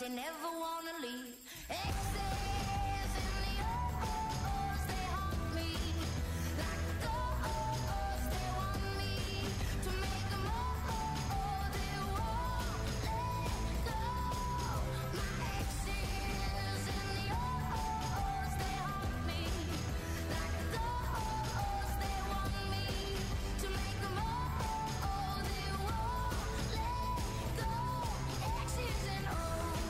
they never wanna leave. Exes in the O's, they haunt me like ghosts. They want me to make them all. They won't let go. My exes in the O's, they haunt me like ghosts. They want me to make them all. They won't let go. Exes and O's.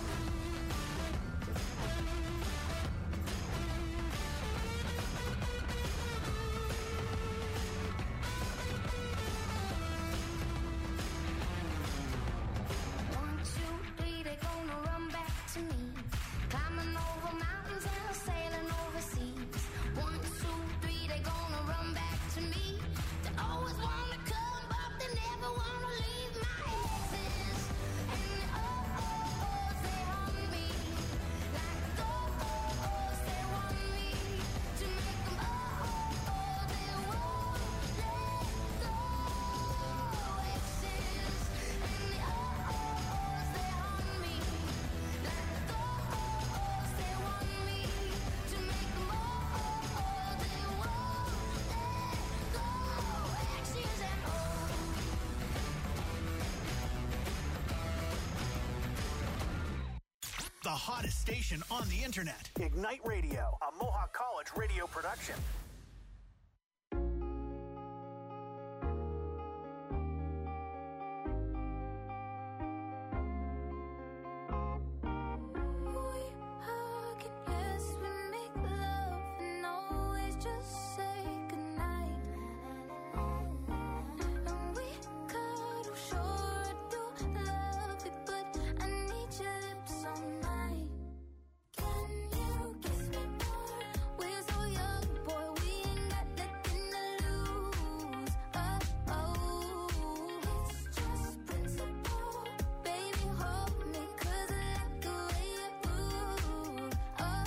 One, two, three, they gonna run back to me. Climbing over mountains and sailing overseas. One, two, three, they gonna run back to me. They always wanna come, but they never wanna leave. My exes and the O's, they haunt me like ghosts. They want me to make them all. They won't let go. Exes and the O's, they haunt me like ghosts. They want me to make them all. They won't let go. Exes and O's. The hottest station on the internet. Ignite Radio, a Mohawk College radio production. We hug and yes, we make love and always just say goodnight. And we cuddle, sure I do love it, but I need your lips all night. Can you kiss me more? We're so young, boy, we ain't got nothing to lose. Oh, it's just principle. Baby, hold me, 'cause I like the way you move. Oh,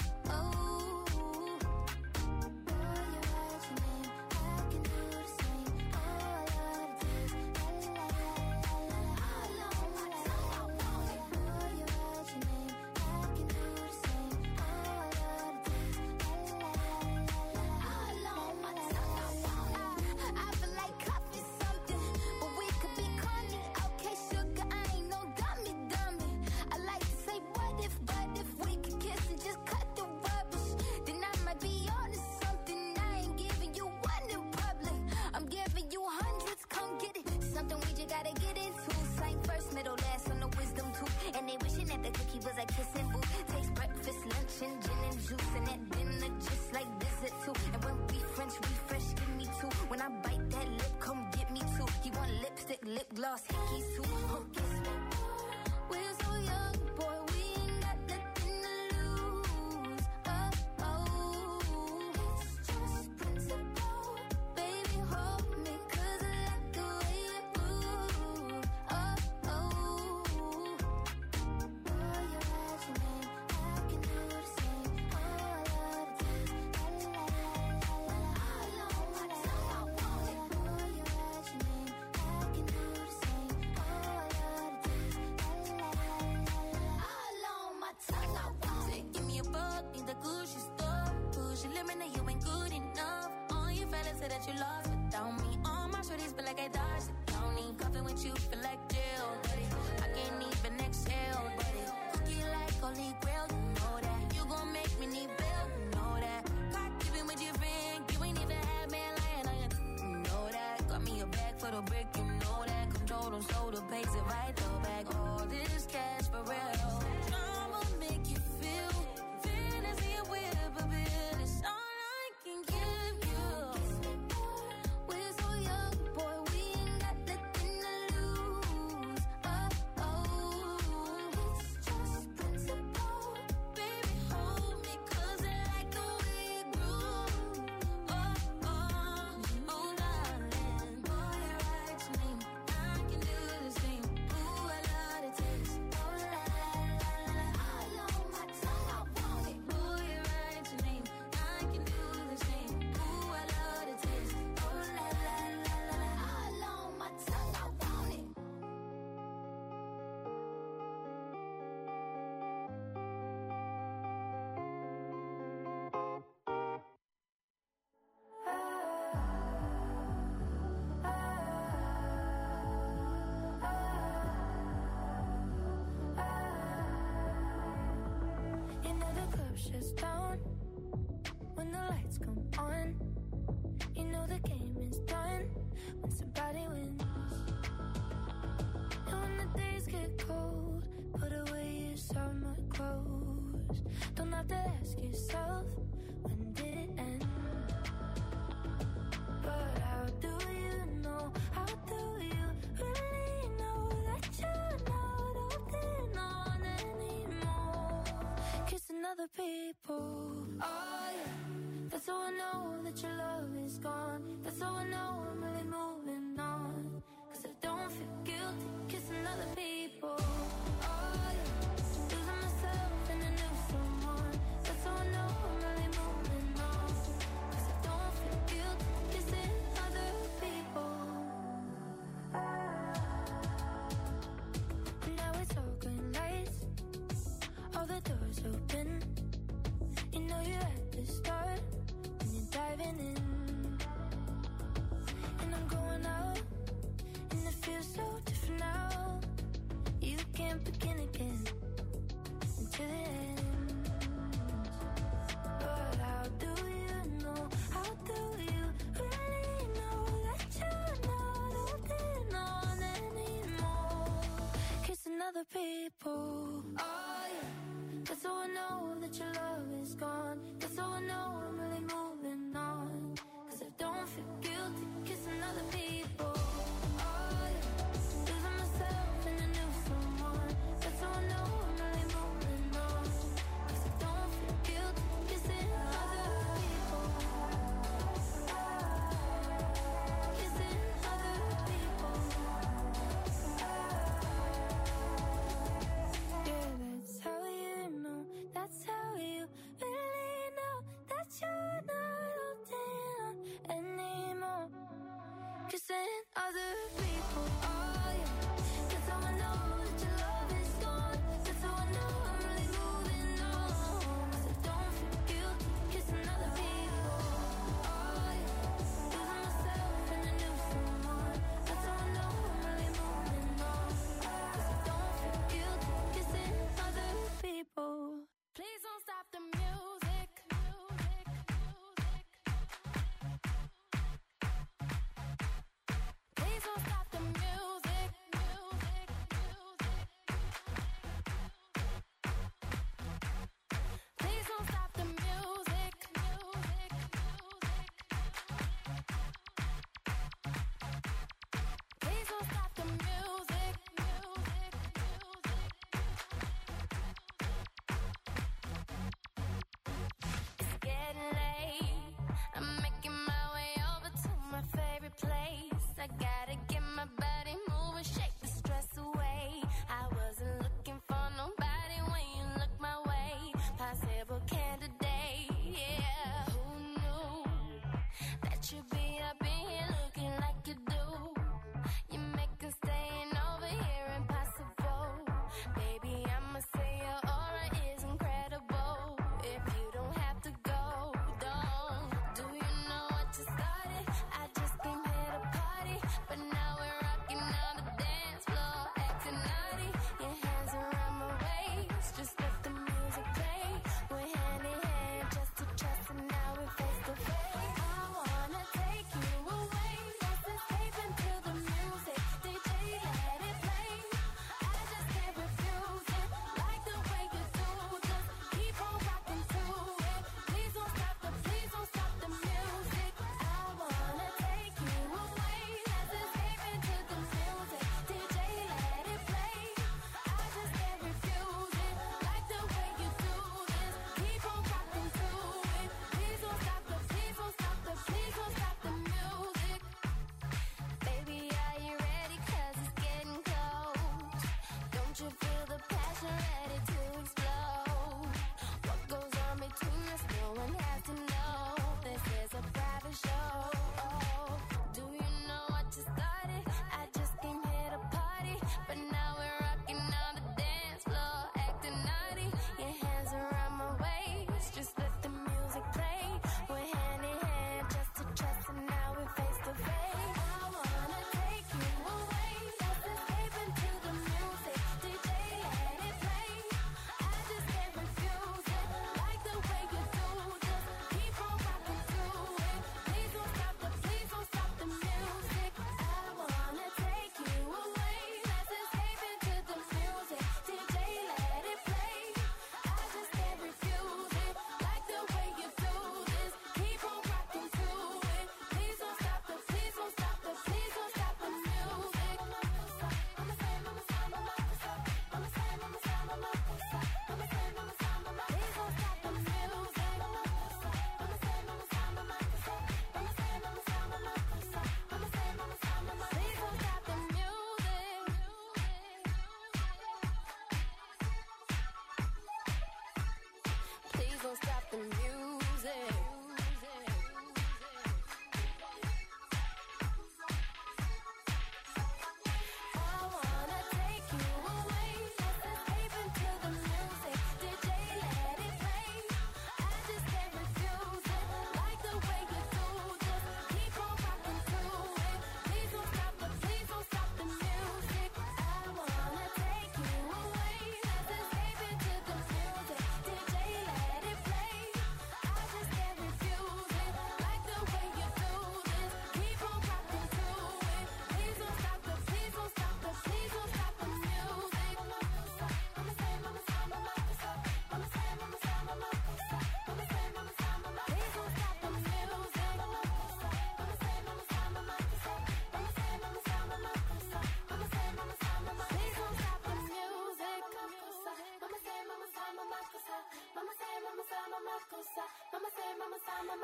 boy, you write your name, I can do the same. All of the days, la la la la la. All on my tongue, boy, you write your name, I can do the same. All of the days, la la la la la. All on my tongue, I feel like coffee something, but we could be corny. Okay, sugar, I ain't no dummy. I like to say what if we could kiss and just cut the rubbish. Then I might be onto something. I ain't giving you one in public, I'm giving you hundreds. Come get it, something we just gotta get into. Same first, middle, last on the wisdom tooth. And they wishing that the cookie was a kissing booth. Taste breakfast, lunch, and gin and juice, and at dinner just like dessert too. And when we French refresh, give me two. When I bite that lip, come get me two. He want lipstick, lip gloss, hickeys too. Oh, kiss me more. We're so young, boy, we ain't got nothing to lose. Oh, it's just principle. Baby, hold me, 'cause I like the way you move. Oh, boy, you write your name, I can do the same. All of the days, la la la la la. All on my tongue, boy, you write your name, I can do the same. All of the days, la la la la la. All on my tongue, Say, give me a buck, need the Gucci store. Push your limit, now you ain't good enough. All your fellas say that you lost without me. All my shorties feel like I dodged the county. Coughing with you, feel like jail, buddy. I can't even exhale, buddy. Cookie like holy grail, you know that. You gon' make me need bail, you know that. Caught keeping with your friend, you ain't even had man lying on you, you know that. Got me a bag for the brick, you know that. Control them, so the pays it right, though back. All this cash for real. I'ma make you feel fantasy and whip a bit. It's all I can give you. we're so young, boy, we ain't got nothing to lose. Oh, it's just principle. Baby, hold me, 'cause I like the way you groove. Oh, darling. Boy, you write your name, I can do the same. Ooh, I love chest down when the lights come on. You know the game is done when somebody wins. And when the days get cold, put away your summer clothes. Don't have to ask yourself, when did it end? But how do you know? How do you really know that you're not holding on anymore? Kissing other people. Oh yeah, that's how I know that your love is gone. That's how I know I'm really moving on. 'Cause I don't feel guilty kissing other people. Oh yeah, losing myself in a new someone. That's how I know I'm really moving on. 'Cause I don't feel guilty kissing other people. And now it's all green lights, all the doors open. You know you're at the start when you're diving in. And I'm going out, and it feels so different now. You can't begin again until it ends. But how do you know? How do you really know that you're not holding on anymore? Kissing other people. Oh yeah, that's how I know that your love is gone. That's how I know I'm really moving on. 'Cause I don't feel guilty kissing other people. Oh yeah, losing myself in a new someone. That's how I know I'm really moving on. 'Cause I don't feel guilty kissing other people. Kissing other people.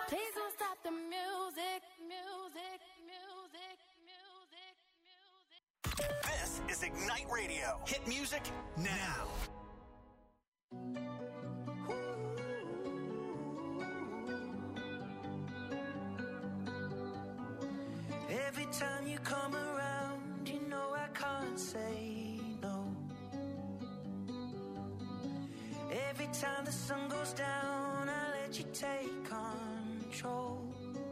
Please don't stop the music, music, music, music, music. This is Ignite Radio. Hit music now. Every time you come around, you know I can't say no. Every time the sun goes down, I let you take control.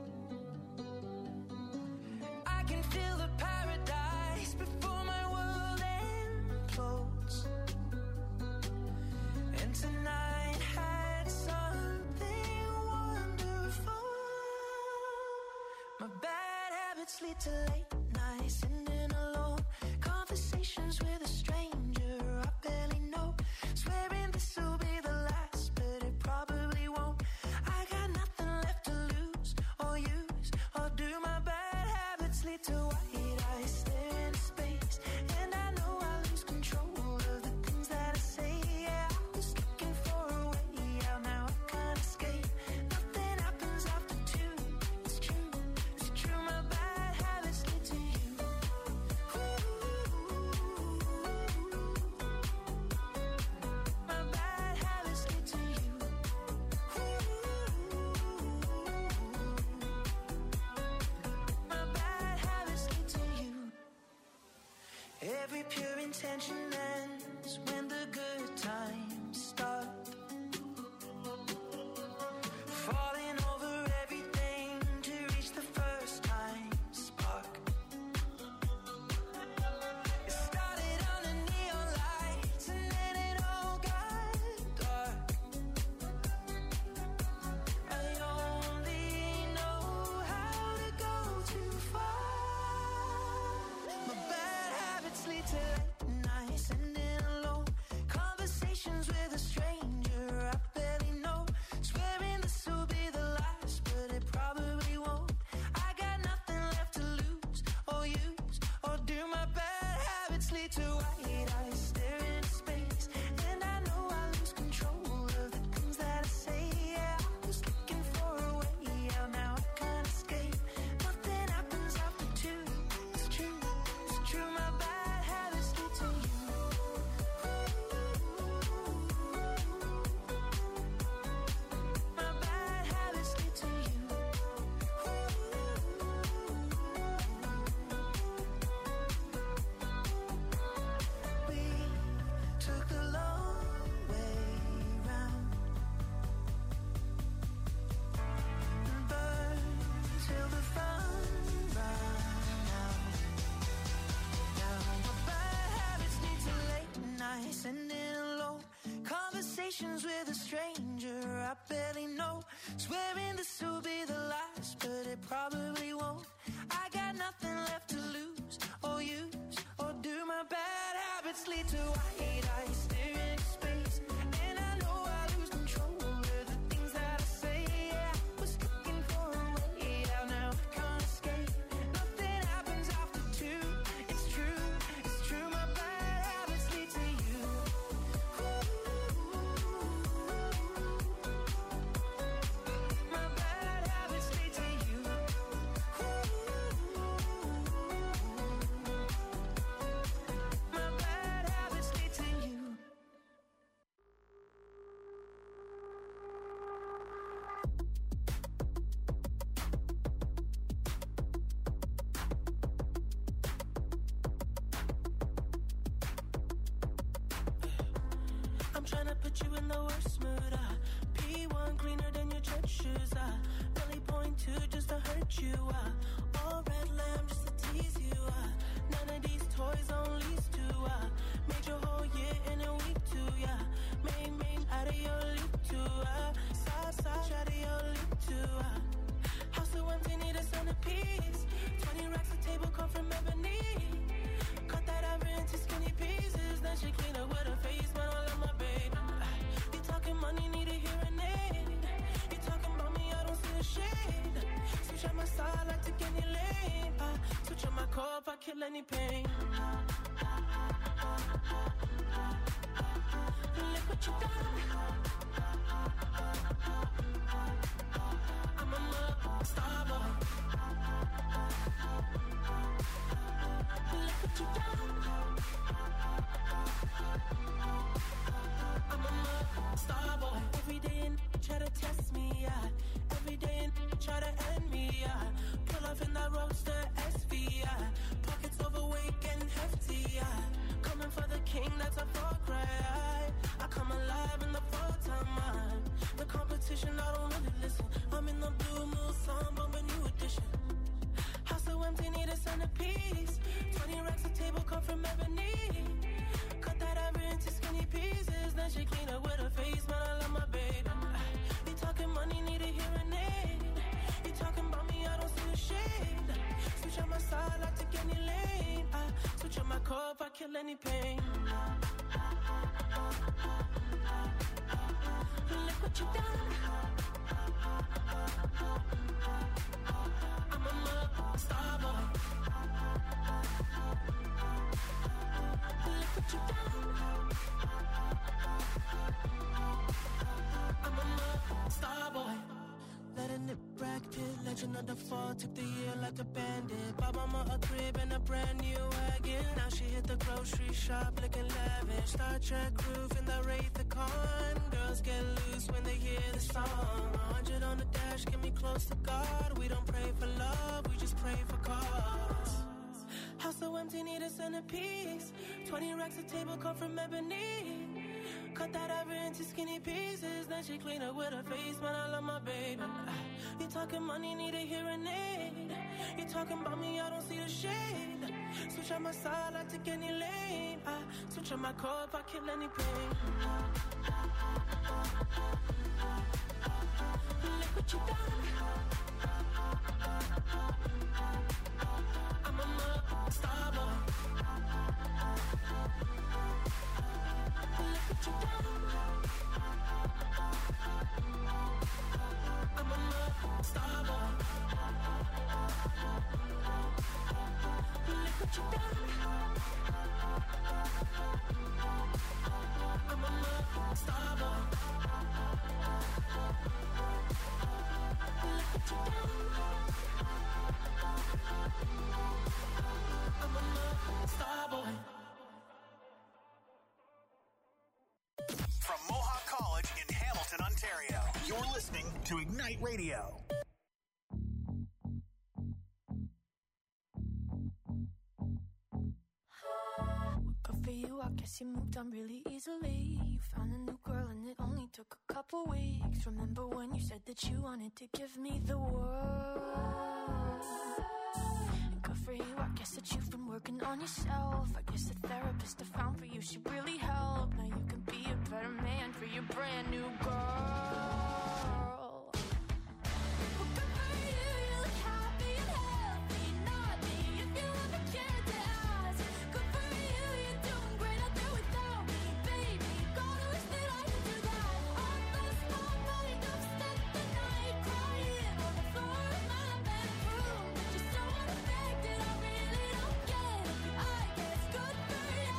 I can feel the paradise before my world implodes. And tonight had something wonderful. My bad habits lead to late nights, sitting alone. Conversations with a stranger I barely know. Swearing this will be the last, but it probably won't. I got nothing left to lose or use or do. My bad habits lead to white eyes stare into space, and I know I lose control of the things that I say. Yeah, I was looking for a way out, now I can't escape. Nothing happens after two. It's true, it's true. My bad habits lead to you. My bad habits lead to you. My bad habits lead to you. Every pure intention ends when the good times start. Falling over everything to reach the first time spark. It started on the neon lights and then it all got dark. I only know how to go too far. My bad habits lead to late nights, sitting alone. Conversations with a stranger I barely know. Swearing this will be the last, but it probably won't. I got nothing left to lose or use or do. My bad habits lead to white eyes stare into space, and I know I lose control of the things that I say. Yeah, I was looking for a way out, now I can't escape. Nothing happens after two. It's true, it's true. My bad habits lead to you. My bad habits lead to you. We took the long way round and burned till the fun ran out. Now my bad habits lead to late nights, sitting alone. Conversations with a stranger I barely know. Swearing this will be the last, but it probably won't. I got nothing left to lose or use or do. My bad habits lead to white eyes stare into space, and I know I lose control of the things that I say. Yeah, I was looking for a way out, now I can't escape. Nothing happens after two. It's true, it's true. My bad habits lead to you. My bad habits lead to you. My bad habits lead to you. I'm tryna put you in the worst mood. P1 cleaner than your church shoes. Really point to just to hurt you. All red lamb just to tease you. None of these toys on lease to. Made your whole year in a week too. Yeah, main out of your league too. Side out of your league too. House so empty, need a centerpiece. 20 racks of table come from ebony. Cut that ever into skinny pieces. Then she clean up with her face, but I love my baby. You talking money, need a hearing aid. You talking about me, I don't see a shade. Switch on my side, I take any lane. Switch on my core if I kill any pain. Look what you done. I'm a star boy. Look what you done. I'm a star boy. Every day and try to test me, yeah. Every day and try to end me, yeah. Pull off in that roadster SV, yeah. Pockets overweight and hefty, yeah. Coming for the king, that's a far cry. I come alive in the full-time mind. The competition, I don't really listen. I'm in the blue moon song, but a new edition. House so empty, need a centerpiece. 20 racks of table come from ebony. Cut that ever into skinny pieces. Then she clean up with her face, man, I love my baby. You talking money, need a hearing aid. You talking about me, I don't see the shade. Switch on my side, I take any lane. I switch on my core if I kill any pain. Look what you done. I'm a star boy. Look what you done. I'm a star boy. Letting it Brad Pitt, legend of the fall. Took the year like a bandit. Bought mama a crib and a brand new wagon. Now she hit the grocery shop looking lavish. Star Trek roof in the Wraith the Con. Girls get loose when they hear the song. 100 on the dash, get me close to God. We don't pray for love, we just pray for cause. House so empty, need a centerpiece. 20 racks of table come from ebony. Cut that ever into skinny pieces. Then she clean up with her face, man, I love my baby. You talking money, need a hearing aid. You talking about me, I don't see the shade. Switch on my side, I take any lane. I switch on my core if I kill any pain. Look what you done. I'm a star boy. Look what you done. I'm a star boy. Look what you done. I'm a star boy. Look what you done. I'm a star boy. From Mohawk College in Hamilton, Ontario, you're listening to Ignite Radio. Good for you, I guess you moved on really easily. You found a new girl and it only took a couple weeks. Remember when you said that you wanted to give me the world? And good for you, I guess that you've been working on yourself. I guess the therapist I found for you should really help. Now you can be a better man for your brand new girl. Well, good for you, you look happy and healthy. Not me, if you ever cared to ask. Good for you, you're doing great out there without me, baby. Gotta wish that I could do that. I lost my mind, I've spent the night crying on the floor of my bedroom. Just so unaffected, I really don't get it. I guess good for you.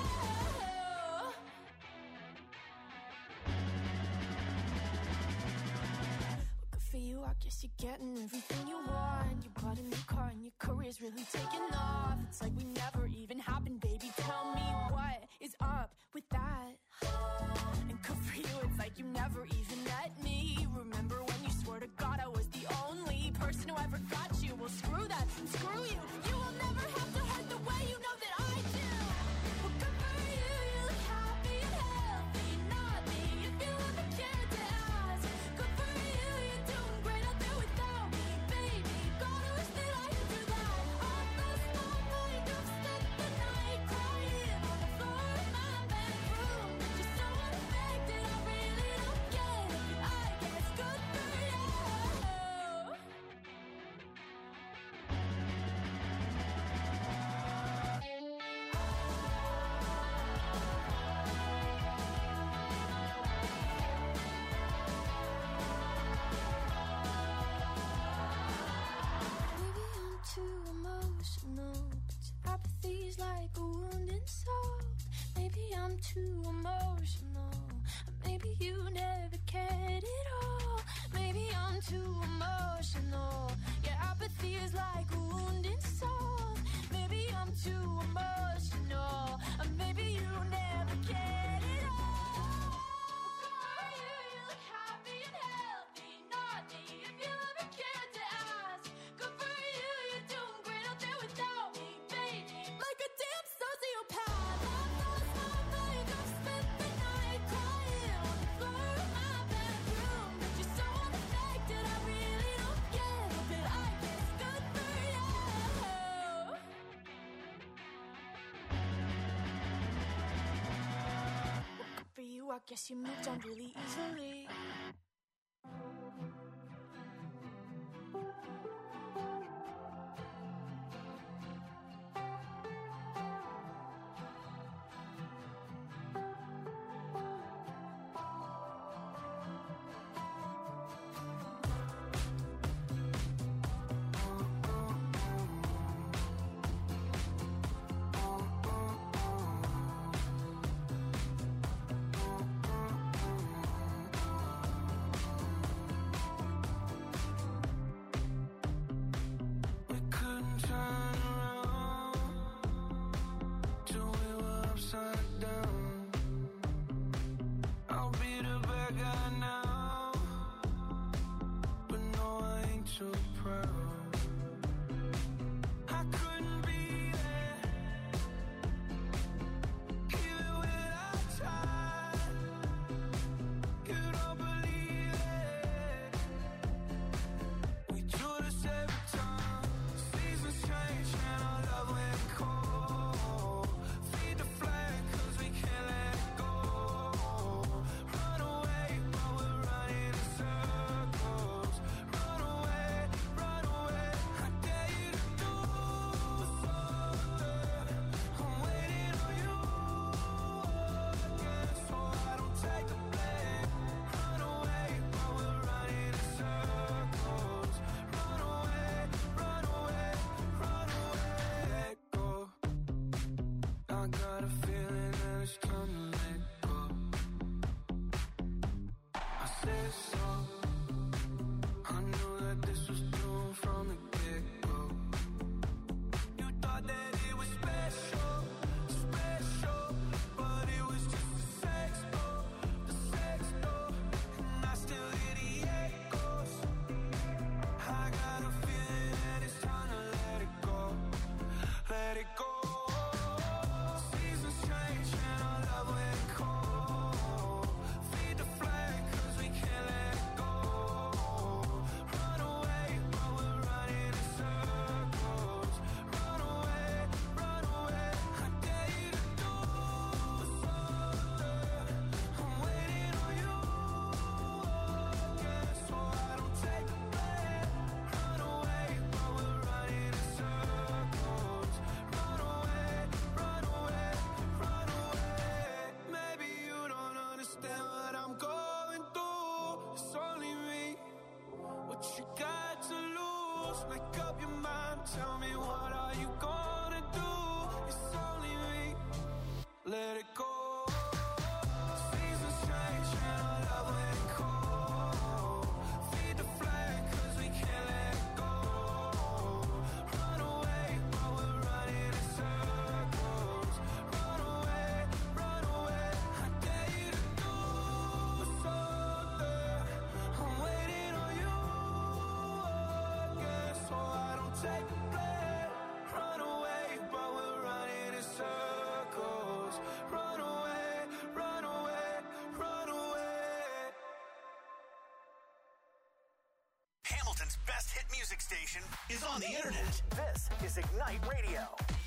Good for you, I guess you're getting everything you want. You bought a new car and your career's really taking off. It's like we never even happened, baby. Tell me what is up with that? And good for you, it's like you never even met me. Remember when you swore to God I was the only person who ever got you? Well, screw that and screw you. You will never have to hurt the way you know that I do. Well, good for you, you look happy and healthy. Not me, if you ever cared to ask. Good for you, you're doing great out there without me, baby. Gotta wish that I could do that. I lost my mind, I've spent the night crying on the floor of my bedroom. Just so unaffected, I really don't get it. I guess good for you. Maybe I'm too emotional, but apathy's like a wounded soul. Maybe I'm too emotional, maybe you never cared at all. Maybe maybe I'm too emotional. Your apathy is like a wounded soul. Maybe I'm too emotional, or maybe you never get it all. Are you look happy and healthy, not me. If you ever cared to ask, good for you, you're doing great out there without me, baby. Like a damn sociopath, I lost my mind. I've spent the night crying on the floor of my bedroom. But you're so unaffected, I really don't get it. But I guess good for you. Well, good for you, I guess you moved on really easily. We couldn't turn around till we were upside down. I'll be the bad guy now, but no, I ain't too proud. I couldn't be there, even when I tried. You don't believe it. We do this every time. Seasons change and our love went cold. Feed the flame 'cause we can't let go. Run away while we're running in circles. Run away, run away. I dare you to do something. I'm waiting on you again, so I don't take the blame. Run away while we're running in circles. Run away, run away, run away. Let go. I got a feeling that it's time to let go. I said so. I knew that this was doomed from the get-go. You thought that it was special, special, but it was just a sex door, and I still hear the echoes. I got a feeling that it's time to let it go, let it go. Seasons change and our love went cold. Feed the flame 'cause we can't let go. Run away while we're running in circles. Run away, run away. I dare you to do something. I'm waiting on you again, so I don't take the blame. Run away while we're running in circles. Run away, run away, run away. Maybe you don't understand what I'm going through. It's only me. What you got to lose? Make up your mind. Tell me, what are you gonna do? It's only me. Let it go. Seasons change and our love went cold. Feed the flame 'cause we can't let go. Run away while we're running in circles. Run away, run away. I dare you to do something. I'm waiting on you again, so I don't take the blame. Run away while we're running in circles. Run away, run away, run away. Hamilton's best hit music station is on the internet. This is Ignite Radio.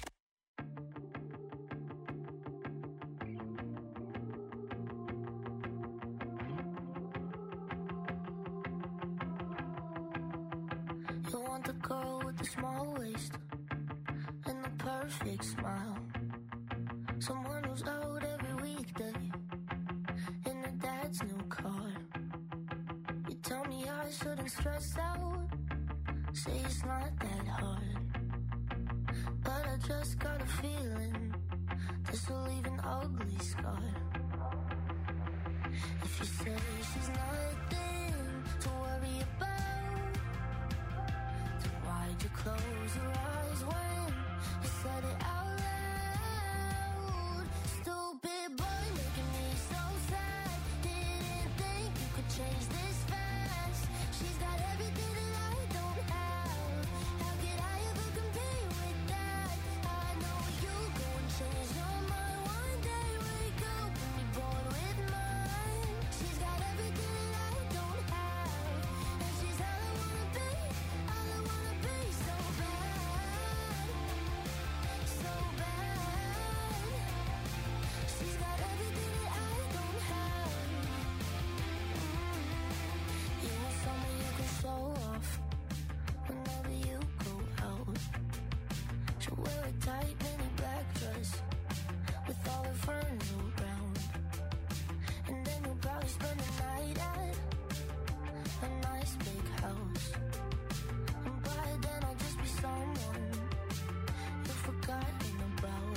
You want the girl with the small waist and the perfect smile. Someone who's out every weekday in her dad's new car. You tell me I shouldn't stress out, say it's not that hard. But I just got a feeling this will leave an ugly scar. If you say she's nothing to worry Why'd you close your eyes when you said it out loud? Stupid boy making me so sad. Didn't think you could change this fast. She's got everything that I don't have. How could I ever compete with that? I know you go and change your mind one day. Wake up and be born with mine. She's got everything that I don't have, and she's all I wanna be. All I wanna be, so bad, so bad. She's got everything that I don't have. You want someone you can show off whenever you go out. She'll wear a tight mini black dress with all her friends around, and then you'll probably spend the night at a nice big house. And by then I'll just be someone you've forgotten about.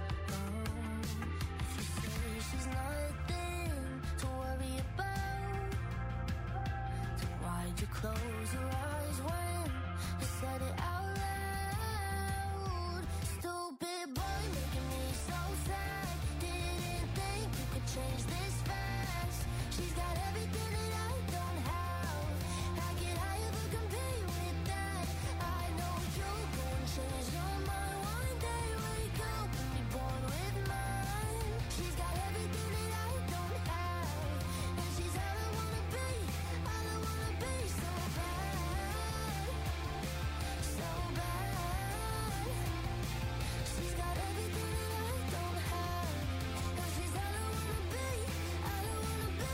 If you say she's nothing to worry about, then why'd you close your eyes when you said it out loud? Stupid boy making me so sad. Didn't think you could change this fast. She's got everything that I don't have. How could I ever compete with that? I know you'll go and change your mind one day. Wake up and be born with mine. She's got everything that I don't have, and she's all I wanna be. All I wanna be, so bad, so bad. She's got everything that I don't have, and she's all I wanna be. All I wanna be.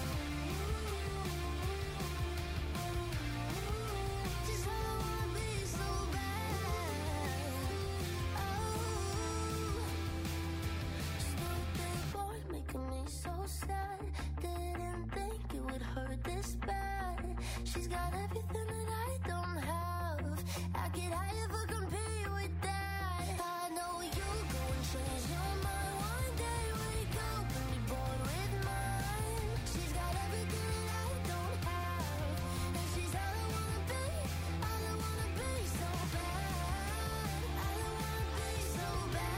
She's all I wanna be, so bad. Stupid boy making me so sad. Didn't think it would hurt this bad. She's got everything that I don't have. How could I ever compete with that? I know you'll go and change your mind one day. Wake up and be born with mine. She's got everything that I don't have, and she's all I wanna be. All I wanna be, so bad. All I wanna be, so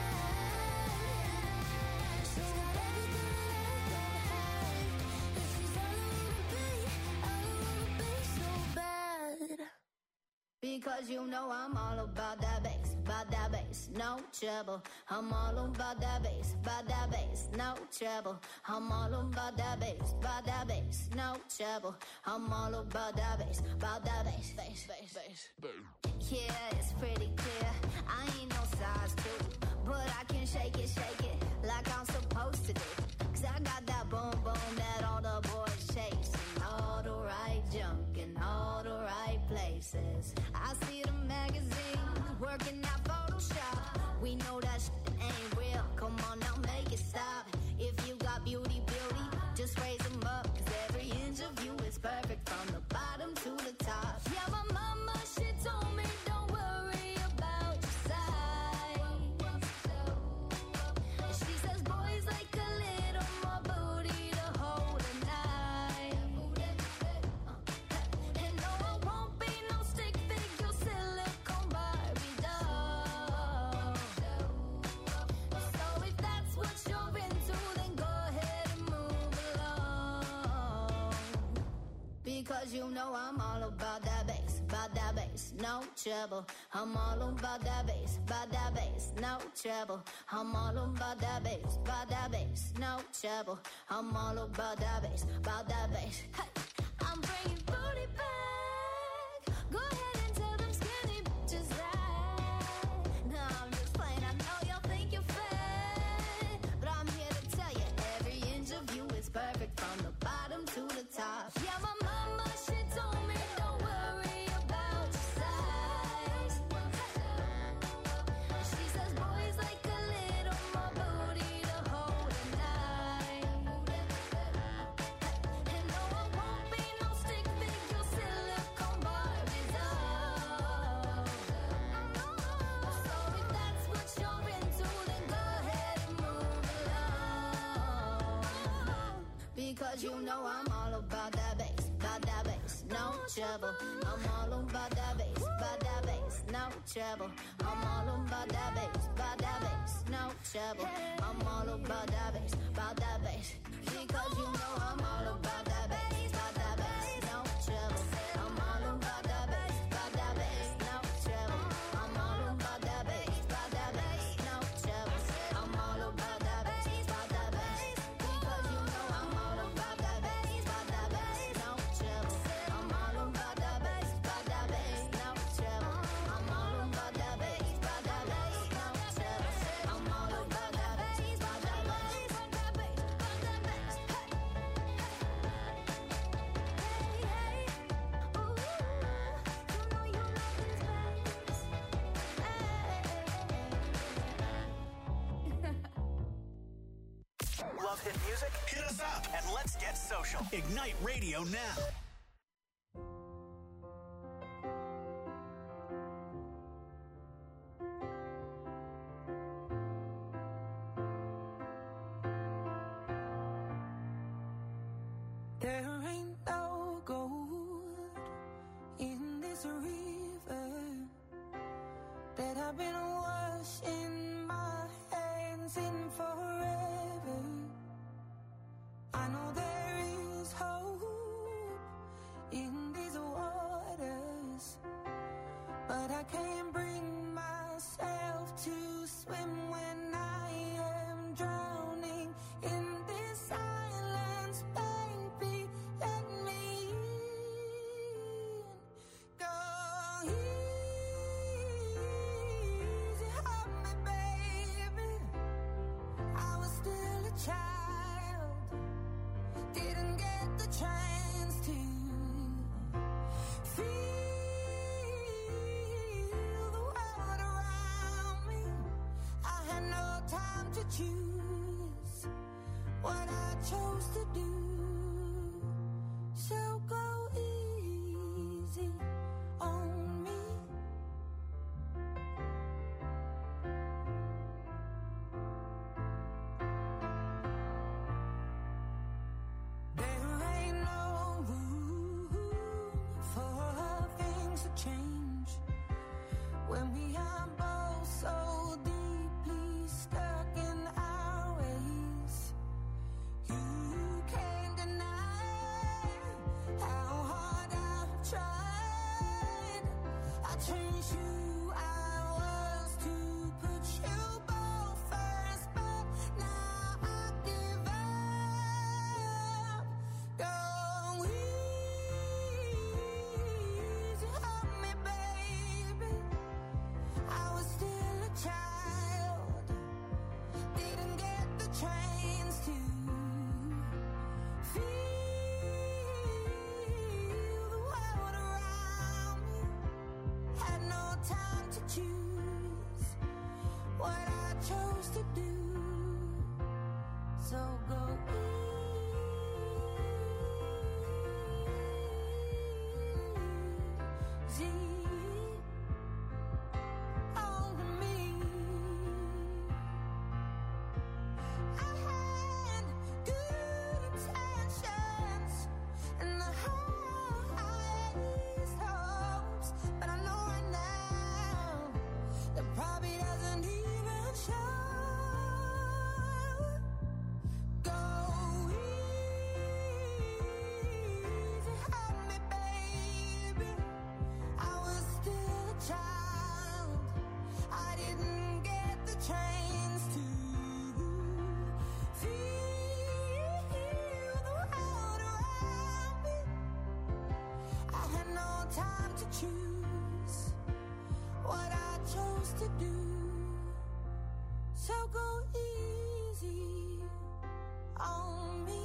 bad. She's got everything that I don't have, and she's all I wanna be. All I wanna be, so bad. Because you know I'm all about that bass, no trouble. I'm all about that bass, no trouble. I'm all about that bass, no trouble. I'm all about that bass, bass. Yeah, it's pretty clear. I ain't no size 2, but I can shake it like I'm supposed to do. 'Cause I got that boom boom that all the boys chase, and all the right junk in all the right places. I see the magazines working out Photoshop. We know that shit ain't real. Come on now, make it stop. If you got beauty, just raise them up. 'Cause every inch of you is perfect from the bottom to the top. Yeah, my mama, she told me don't worry about your size. She says boys like a little more booty to hold at night. And no, I won't be no stick figure silicone Barbie doll. So if that's what you're into, then go ahead and move along. Because you know I'm all about that bass, no trouble. I'm all about that bass, no trouble. I'm all about that bass, no trouble. I'm all about that bass, Hey, I'm bringing booty back. Go ahead and tell them skinny bitches that. No, I'm just playing. I know y'all think you're fat, but I'm here to tell you every inch of you is perfect from the bottom to the top. Yeah, my mama, she told me don't worry about your size. She says boys like a little more booty to hold at night. And no, I won't be no stick figure silicone Barbie doll. So if that's what you're into, then go ahead and move along. Because you know I'm all about that bass, no trouble. I'm all about that bass, no trouble. I'm all about that bass, no trouble. I'm all about that bass, because you know I'm all about that bass, no trouble. I'm all about that bass, no trouble. I'm all about that bass, no trouble. I'm all about that bass, because you know I'm all about that bass, no trouble. I'm all about that bass, no trouble. I'm all about that bass, no trouble. I'm all about that bass, Love hit music? Hit us up and let's get social. Ignite Radio now. There ain't no gold in this river that I've been washing my hands in forever. I know there is hope in these waters, but I can't bring myself to swim when I am drowning in this silence. Baby, let me in. Go easy on me, baby. I was still a child, didn't get the chance to feel the world around me. I had no time to choose what I chose to do. So go easy on me. There ain't no room for things to change when we are both so deeply stuck in our ways. You can't deny how hard I've tried. I changed who I was to put you both first, but now I give up. Go easy on me, baby. I was still a child, didn't get the chance to feel the world around me. Had no time to choose what I chose to do. So go easy on me. I had good intentions and the highest hopes, but I know right now that probably doesn't even show. Go easy on me, baby. I was still a child, I didn't get the chance to feel the world around me. I had no time to choose what I chose to do. So go easy on me.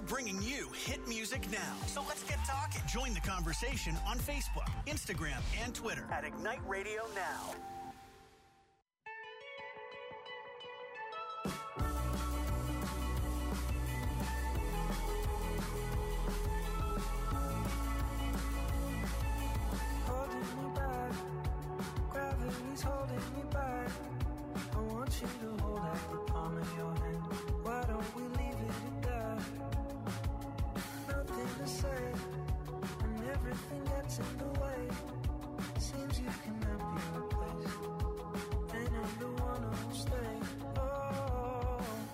bringing you hit music now. So let's get talking. Join the conversation on Facebook, Instagram, and Twitter at Ignite Radio Now. Holding me back, gravity's holding me back. I want you to hold out the palm of your hand. Why don't we leave it at that? Nothing to say, and everything gets in the way. Seems you cannot be replaced, and I'm the one who'll stay. Oh,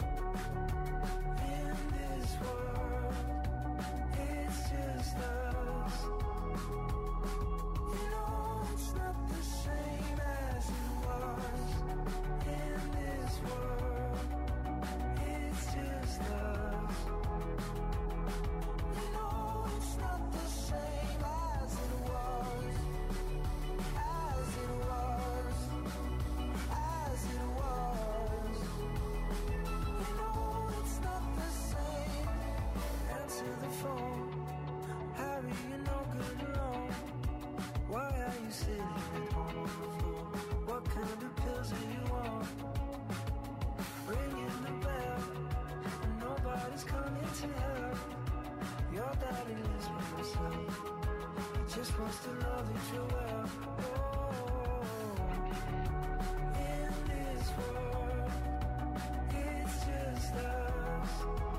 in this world, it's just us. You know it's not the same as it was. In this world, it's just us. You know it's not the same as it was. As it was. As it was. You know it's not the same. Answer the phone. Harry, you're no good alone. Why are you sitting at home on the floor? What kind of pills are you on? Ringing the bell, and nobody's coming to help. Your daddy lives with himself. He just wants to know that you're well. Oh, in this world, it's just us.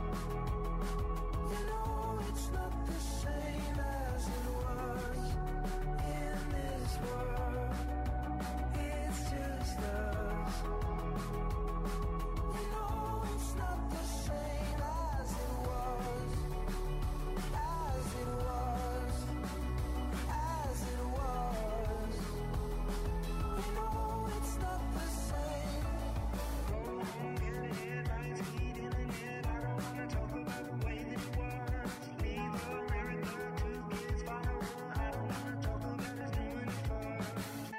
You know it's not the same as it was. In this world, it's just us. You know it's not the same as it was. As it was. As it was. You know it's not the same. Headlights heating in it. I don't wanna talk about the way that it was. Leave America, 2 kids follow. I don't wanna talk about us doing it first.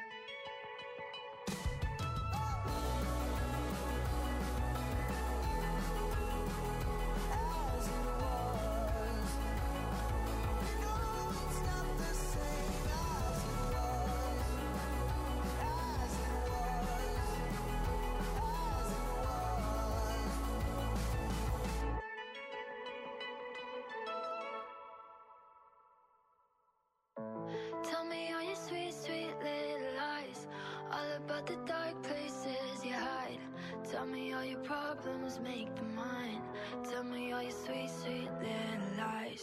As it was. You know it's not the same as it was. As it was. As it was. Tell me all your sweet, sweet little lies. All about the dark places you hide. Tell me all your problems make them mine. Tell me all your sweet, sweet little lies.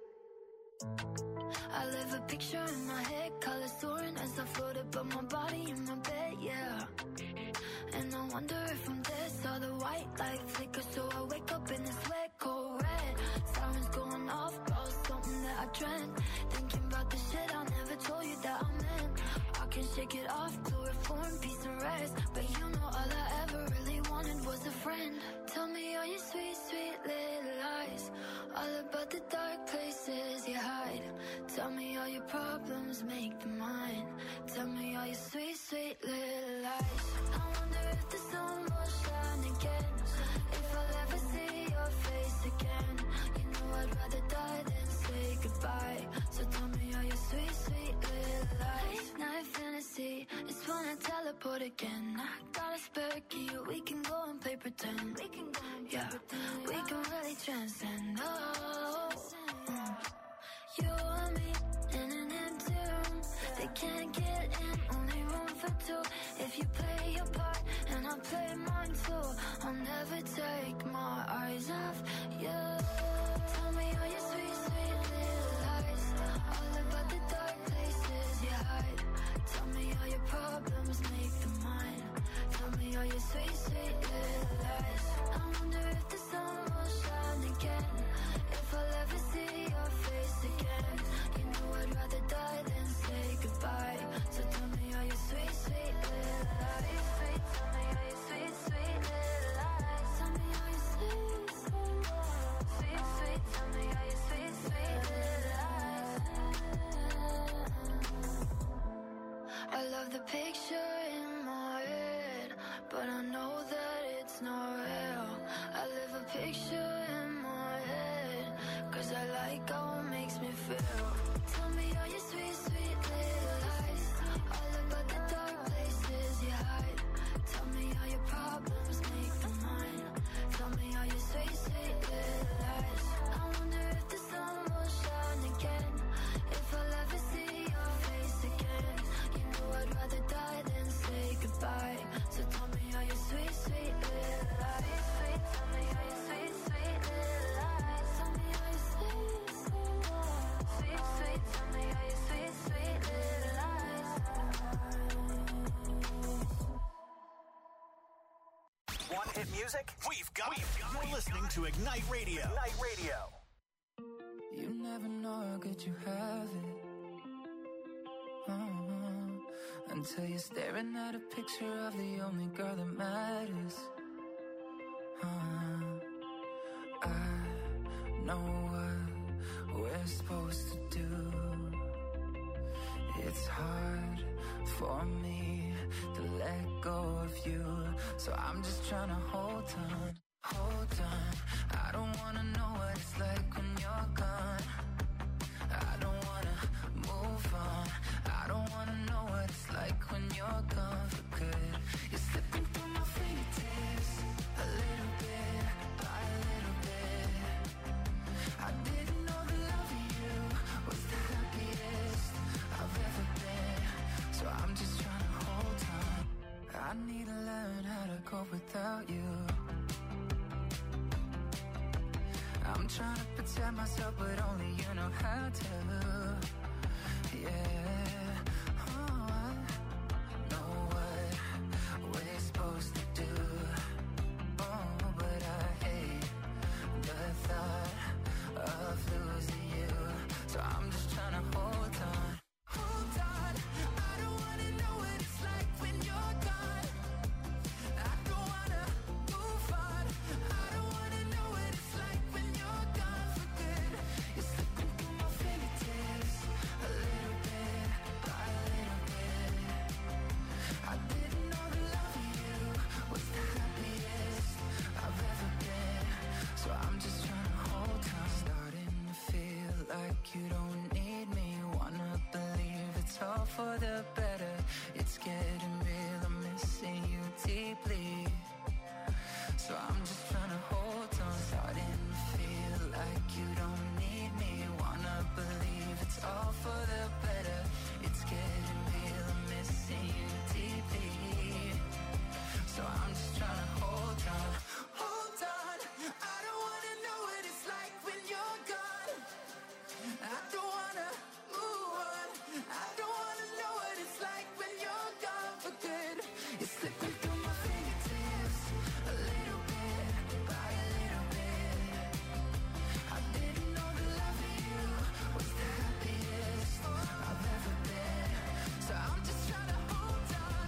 I live a picture in my head, colors soaring as I float above my body in my bed, yeah. And I wonder if I'm dead, saw the white light flicker, so I wake up in this wet, cold red. Sirens going off, about something that I dreamt. Thinking about the shit I never told you that I meant. I can shake it off, chloroform, peace and rest. But you know all I ever really wanted was a friend. Tell me all your sweet, sweet little lies. All about the dark places you hide. Tell me all your problems make them mine. Tell me all your sweet, sweet little lies. I wonder if the sun will shine again. If I'll ever see your face again. You know I'd rather die than say goodbye. So tell me all your sweet, sweet little lies. Night fantasy, it's when I teleport again. I got a spare key, we can go and play pretend. We can go and play pretend. We can really transcend. Oh, you and me in an empty room. They can't get in, only room for two. If you play your part and I play mine too, I'll never take my eyes off you. Tell me all your sweet, sweet little lies. All about the dark places you hide. Tell me all your problems make them mine. Tell me all your sweet, sweet little lies. I wonder if the sun will shine again. If I'll ever see your face again. You know I'd rather die than say goodbye. So tell me all your sweet, sweet little lies. Sweet, tell me all your sweet, sweet little lies. Tell me all your sweet, sweet, sweet, sweet. Tell me all your sweet, sweet little lies. I love the picture in my head, but I know that it's not real. I live a picture in my head, Want hit music? We've got it. You're listening to Ignite Radio. Ignite Radio. You never know how good you have it. Until you're staring at a picture of the only girl that matters. I know what we're supposed to do. It's hard for me to let go of you, so I'm just trying to hold on. I don't wanna know what it's like when you're gone. I don't wanna move on. I don't wanna know what it's like when you're gone for good. You're slipping through my fingertips, a little bit by a little bit. I didn't know the love of you was the happiest I've ever been, so I'm just trying to hold on. I need to learn how to cope without you. I'm trying to protect myself, but only you know how to. Yeah, oh, I know what we're supposed to do. Oh, but I hate the thought of losing you. So I'm just trying to hold on. Hold on, I don't wanna know what it's like when you're gone. I don't wanna move on. I don't wanna know what it's like when you're gone for good. You're slipping through my fingertips, a little bit by a little bit. I didn't know the love of you was the happiest I've ever been, so I'm just trying to hold on. Starting to feel like you don't need me. Wanna believe it's all for the better. It's getting real, I'm missing you deeply, so I'm just trying to hold on. Starting to feel like you don't need me. Wanna believe it's all for the better. It's getting real, I'm missing you deeply, so I'm just trying to hold on. Hold on, I don't wanna know what it's like when you're gone. I don't wanna move on. I don't wanna know what it's like when you're gone for good. You're slipping through my fingertips, a little bit by a little bit. I didn't know the love of you was the happiest I've ever been, so I'm just trying to hold on.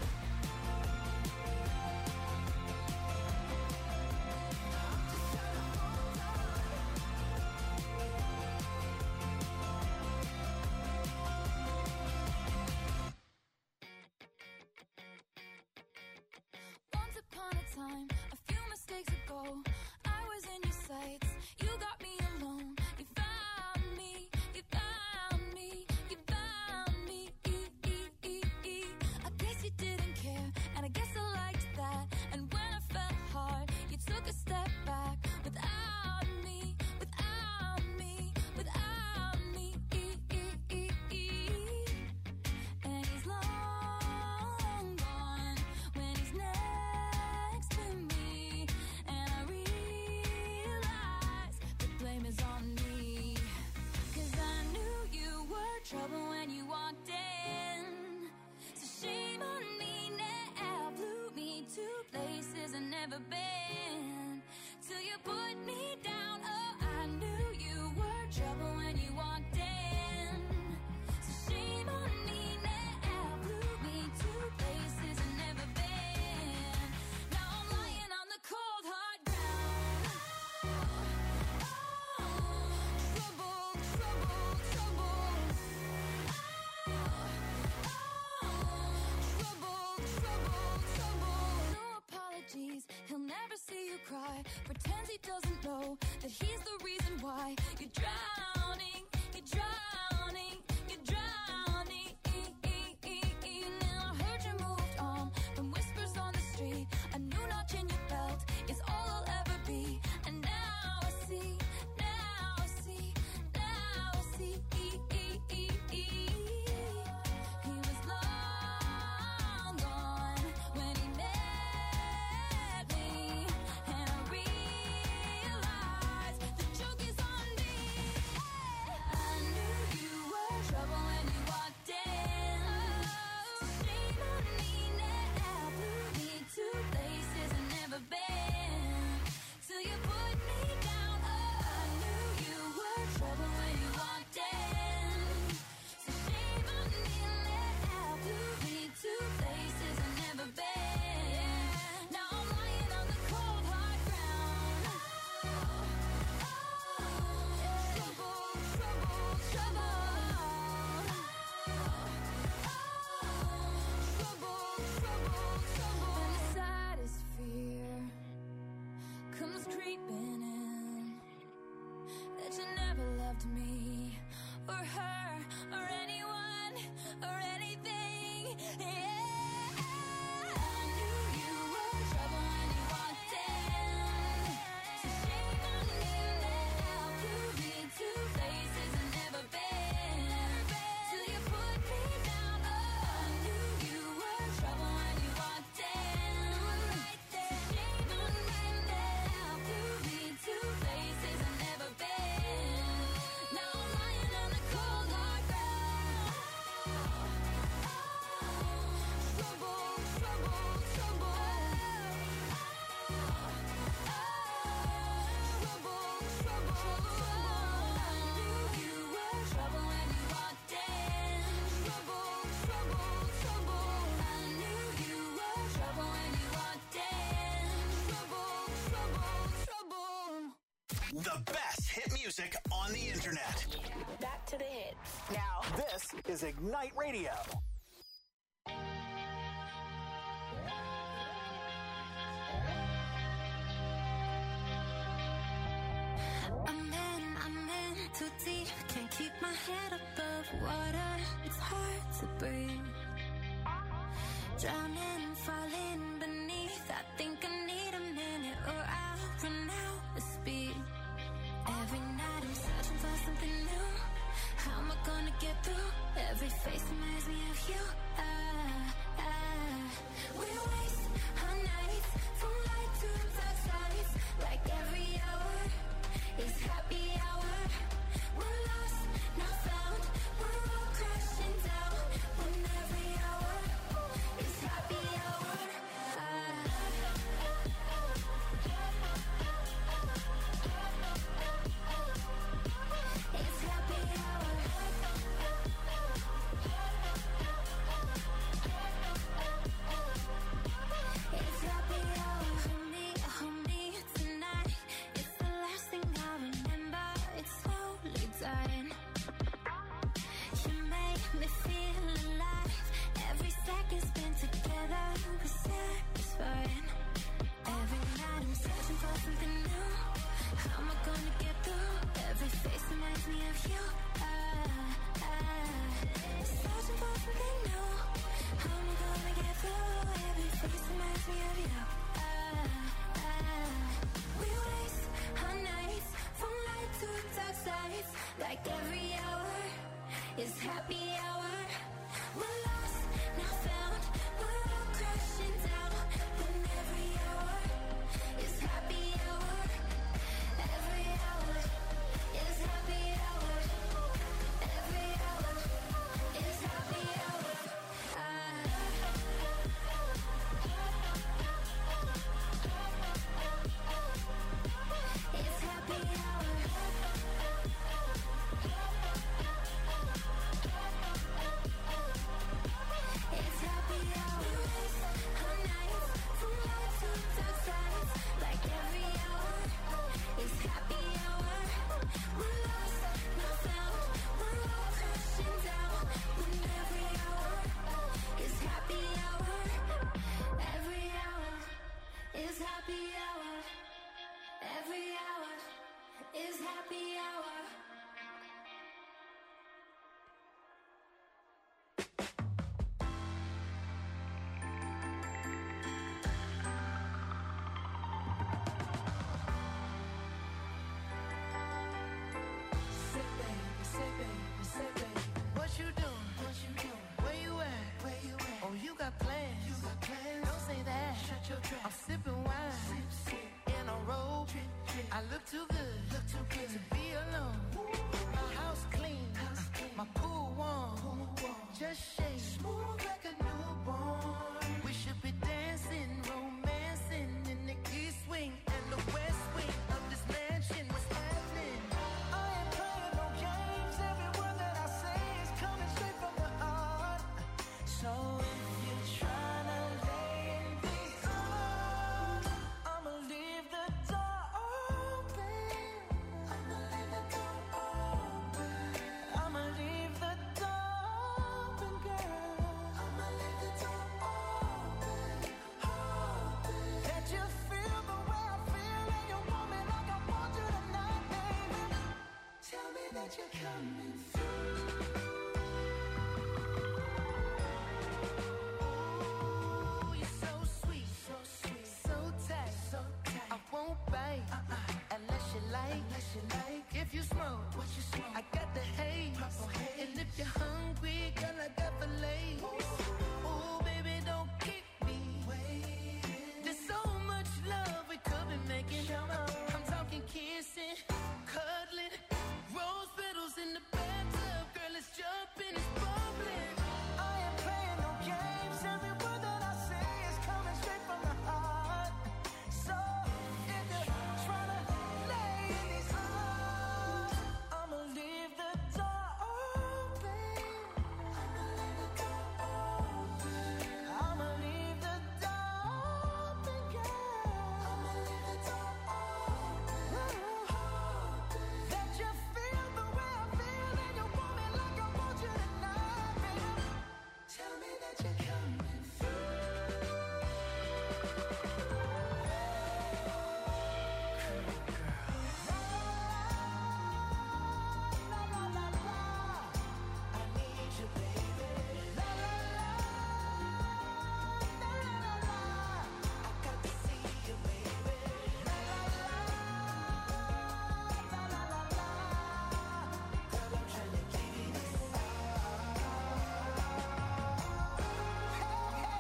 Once upon a time, a few mistakes ago, I was in your sights. You got me alone. You found me. You found me. You found me. I guess you didn't care, and I guess I liked that. And when I felt hard, you took a step back. Without me, without me, without me. And he's long gone when he's next to me. And I realize the blame is on me. 'Cause I knew you were trouble when you walked in. So shame on me now, blew me to places I've never been. Till you put me down, oh, I knew you were trouble when you walked in. So shame on me now, blew me to places I've never been. Now I'm lying on the cold hard ground. Trouble, trouble, trouble. Trouble, trouble, trouble. No apologies, he'll never see you cry. Pretends he doesn't know that he's the reason why you're drowning, you're drowning, you're drowning. Now I heard you moved on from whispers on the street. A new notch in your belt is all I'll ever be. And now I see, now I see, now I see. He was long gone when he met me. And I realized the joke is on me. I knew you were the best hit music on the internet. Back to the hits. Now, this is Ignite Radio. I'm in too deep. Can't keep my head above water. It's hard to breathe. Drowning, falling beneath. I think I need a minute or I'll run out of speed. Every night I'm searching for something new. How am I gonna get through? Every face reminds me of you.